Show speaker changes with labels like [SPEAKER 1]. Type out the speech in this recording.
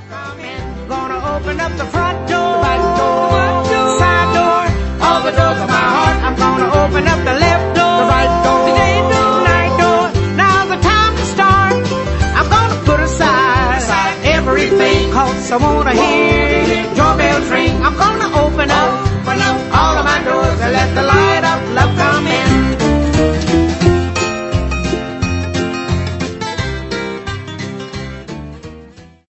[SPEAKER 1] Gonna open up the front door, the back door, side door, all the doors of my heart. I'm gonna open up the left door, the right door, the day door, the night door. Now's the time to start. I'm gonna put aside everything, 'cause I wanna hear doorbells ring. I'm gonna open up all of my doors and let the light up.